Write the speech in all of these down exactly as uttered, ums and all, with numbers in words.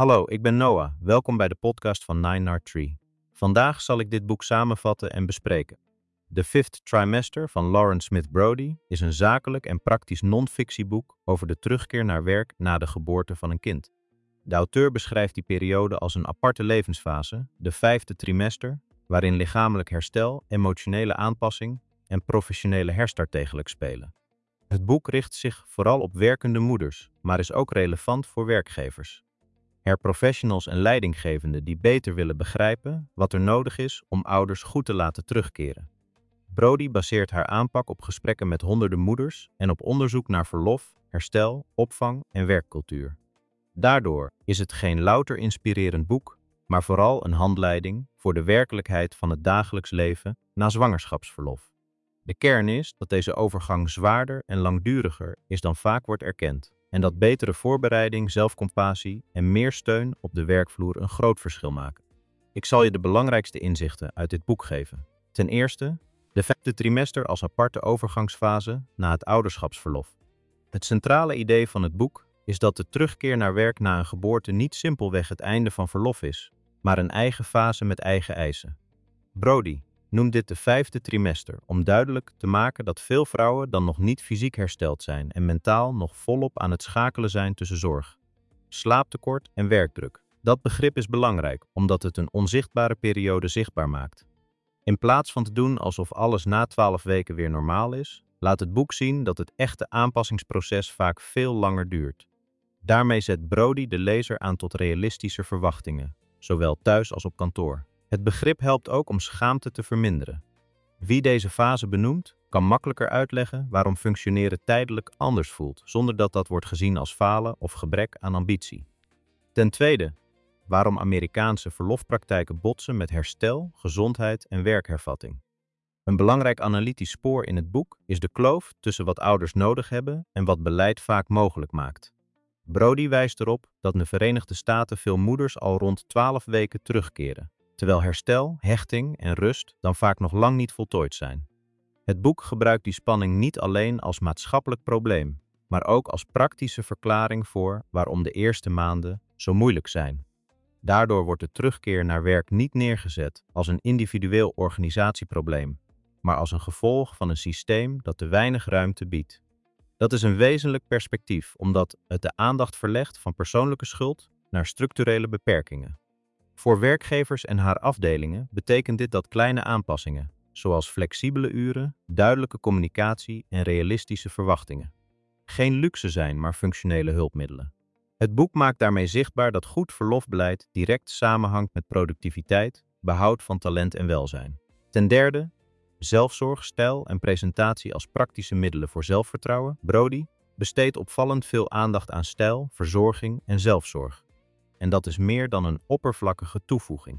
Hallo, ik ben Noah. Welkom bij de podcast van Nine Nard Tree. Vandaag zal ik dit boek samenvatten en bespreken. The Fifth Trimester van Lawrence Smith Brodie is een zakelijk en praktisch non-fictieboek over de terugkeer naar werk na de geboorte van een kind. De auteur beschrijft die periode als een aparte levensfase, de vijfde trimester, waarin lichamelijk herstel, emotionele aanpassing en professionele herstart tegelijk spelen. Het boek richt zich vooral op werkende moeders, maar is ook relevant voor werkgevers. Er professionals en leidinggevenden die beter willen begrijpen wat er nodig is om ouders goed te laten terugkeren. Brodie baseert haar aanpak op gesprekken met honderden moeders en op onderzoek naar verlof, herstel, opvang en werkcultuur. Daardoor is het geen louter inspirerend boek, maar vooral een handleiding voor de werkelijkheid van het dagelijks leven na zwangerschapsverlof. De kern is dat deze overgang zwaarder en langduriger is dan vaak wordt erkend. En dat betere voorbereiding, zelfcompassie en meer steun op de werkvloer een groot verschil maken. Ik zal je de belangrijkste inzichten uit dit boek geven. Ten eerste, de vijfde trimester als aparte overgangsfase na het ouderschapsverlof. Het centrale idee van het boek is dat de terugkeer naar werk na een geboorte niet simpelweg het einde van verlof is, maar een eigen fase met eigen eisen. Brodie noemt dit de vijfde trimester om duidelijk te maken dat veel vrouwen dan nog niet fysiek hersteld zijn en mentaal nog volop aan het schakelen zijn tussen zorg, slaaptekort en werkdruk. Dat begrip is belangrijk omdat het een onzichtbare periode zichtbaar maakt. In plaats van te doen alsof alles na twaalf weken weer normaal is, laat het boek zien dat het echte aanpassingsproces vaak veel langer duurt. Daarmee zet Brodie de lezer aan tot realistische verwachtingen, zowel thuis als op kantoor. Het begrip helpt ook om schaamte te verminderen. Wie deze fase benoemt, kan makkelijker uitleggen waarom functioneren tijdelijk anders voelt, zonder dat dat wordt gezien als falen of gebrek aan ambitie. Ten tweede, waarom Amerikaanse verlofpraktijken botsen met herstel, gezondheid en werkhervatting. Een belangrijk analytisch spoor in het boek is de kloof tussen wat ouders nodig hebben en wat beleid vaak mogelijk maakt. Brodie wijst erop dat in de Verenigde Staten veel moeders al rond twaalf weken terugkeren, terwijl herstel, hechting en rust dan vaak nog lang niet voltooid zijn. Het boek gebruikt die spanning niet alleen als maatschappelijk probleem, maar ook als praktische verklaring voor waarom de eerste maanden zo moeilijk zijn. Daardoor wordt de terugkeer naar werk niet neergezet als een individueel organisatieprobleem, maar als een gevolg van een systeem dat te weinig ruimte biedt. Dat is een wezenlijk perspectief, omdat het de aandacht verlegt van persoonlijke schuld naar structurele beperkingen. Voor werkgevers en haar afdelingen betekent dit dat kleine aanpassingen, zoals flexibele uren, duidelijke communicatie en realistische verwachtingen, geen luxe zijn, maar functionele hulpmiddelen. Het boek maakt daarmee zichtbaar dat goed verlofbeleid direct samenhangt met productiviteit, behoud van talent en welzijn. Ten derde, zelfzorg, stijl en presentatie als praktische middelen voor zelfvertrouwen. Brodie besteedt opvallend veel aandacht aan stijl, verzorging en zelfzorg. En dat is meer dan een oppervlakkige toevoeging.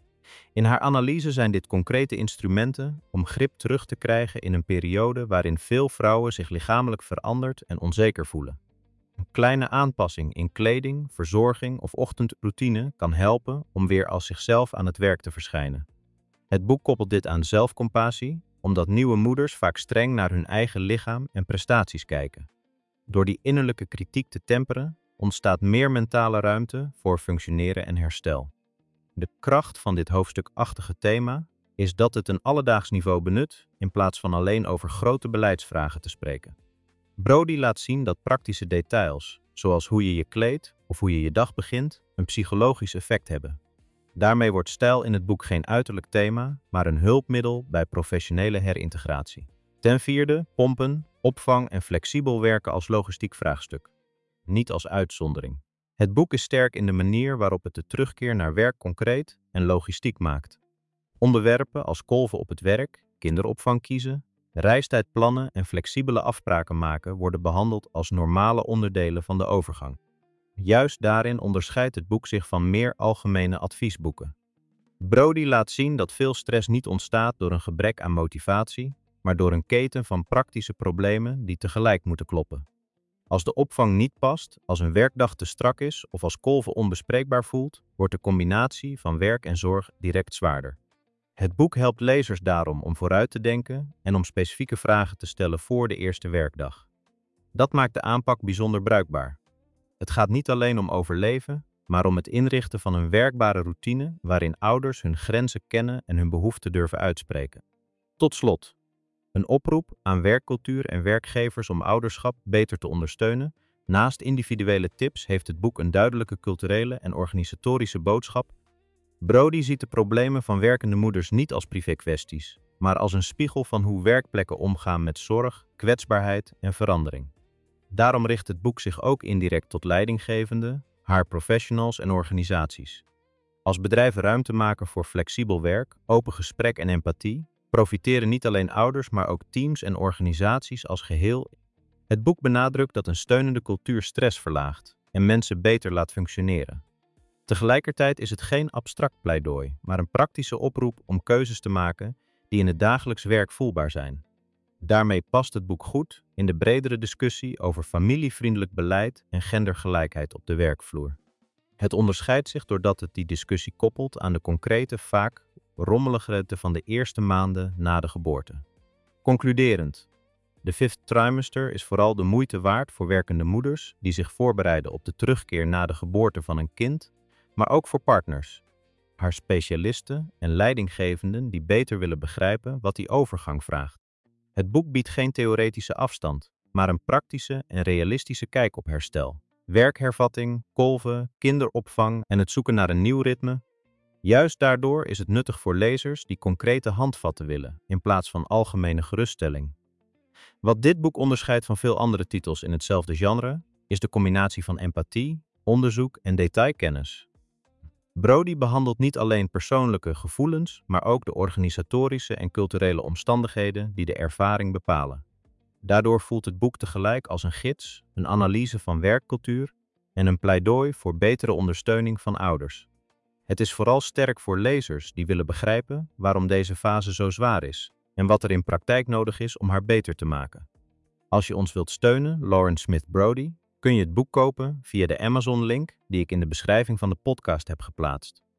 In haar analyse zijn dit concrete instrumenten om grip terug te krijgen in een periode waarin veel vrouwen zich lichamelijk veranderd en onzeker voelen. Een kleine aanpassing in kleding, verzorging of ochtendroutine kan helpen om weer als zichzelf aan het werk te verschijnen. Het boek koppelt dit aan zelfcompassie, omdat nieuwe moeders vaak streng naar hun eigen lichaam en prestaties kijken. Door die innerlijke kritiek te temperen, ontstaat meer mentale ruimte voor functioneren en herstel. De kracht van dit hoofdstukachtige thema is dat het een alledaags niveau benut in plaats van alleen over grote beleidsvragen te spreken. Brodie laat zien dat praktische details, zoals hoe je je kleedt of hoe je je dag begint, een psychologisch effect hebben. Daarmee wordt stijl in het boek geen uiterlijk thema, maar een hulpmiddel bij professionele herintegratie. Ten vierde, pompen, opvang en flexibel werken als logistiek vraagstuk, niet als uitzondering. Het boek is sterk in de manier waarop het de terugkeer naar werk concreet en logistiek maakt. Onderwerpen als kolven op het werk, kinderopvang kiezen, reistijd plannen en flexibele afspraken maken worden behandeld als normale onderdelen van de overgang. Juist daarin onderscheidt het boek zich van meer algemene adviesboeken. Brodie laat zien dat veel stress niet ontstaat door een gebrek aan motivatie, maar door een keten van praktische problemen die tegelijk moeten kloppen. Als de opvang niet past, als een werkdag te strak is of als kolven onbespreekbaar voelt, wordt de combinatie van werk en zorg direct zwaarder. Het boek helpt lezers daarom om vooruit te denken en om specifieke vragen te stellen voor de eerste werkdag. Dat maakt de aanpak bijzonder bruikbaar. Het gaat niet alleen om overleven, maar om het inrichten van een werkbare routine waarin ouders hun grenzen kennen en hun behoeften durven uitspreken. Tot slot, een oproep aan werkcultuur en werkgevers om ouderschap beter te ondersteunen. Naast individuele tips heeft het boek een duidelijke culturele en organisatorische boodschap. Brody ziet de problemen van werkende moeders niet als privé-kwesties, maar als een spiegel van hoe werkplekken omgaan met zorg, kwetsbaarheid en verandering. Daarom richt het boek zich ook indirect tot leidinggevenden, haar professionals en organisaties. Als bedrijven ruimte maken voor flexibel werk, open gesprek en empathie, profiteren niet alleen ouders, maar ook teams en organisaties als geheel. Het boek benadrukt dat een steunende cultuur stress verlaagt en mensen beter laat functioneren. Tegelijkertijd is het geen abstract pleidooi, maar een praktische oproep om keuzes te maken die in het dagelijks werk voelbaar zijn. Daarmee past het boek goed in de bredere discussie over familievriendelijk beleid en gendergelijkheid op de werkvloer. Het onderscheidt zich doordat het die discussie koppelt aan de concrete, vaak rommelige rente van de eerste maanden na de geboorte. Concluderend, de fifth trimester is vooral de moeite waard voor werkende moeders die zich voorbereiden op de terugkeer na de geboorte van een kind, maar ook voor partners, haar specialisten en leidinggevenden die beter willen begrijpen wat die overgang vraagt. Het boek biedt geen theoretische afstand, maar een praktische en realistische kijk op herstel, werkhervatting, kolven, kinderopvang en het zoeken naar een nieuw ritme. Juist daardoor is het nuttig voor lezers die concrete handvatten willen, in plaats van algemene geruststelling. Wat dit boek onderscheidt van veel andere titels in hetzelfde genre, is de combinatie van empathie, onderzoek en detailkennis. Brody behandelt niet alleen persoonlijke gevoelens, maar ook de organisatorische en culturele omstandigheden die de ervaring bepalen. Daardoor voelt het boek tegelijk als een gids, een analyse van werkcultuur en een pleidooi voor betere ondersteuning van ouders. Het is vooral sterk voor lezers die willen begrijpen waarom deze fase zo zwaar is en wat er in praktijk nodig is om haar beter te maken. Als je ons wilt steunen, Lawrence Smith Brody, kun je het boek kopen via de Amazon-link die ik in de beschrijving van de podcast heb geplaatst.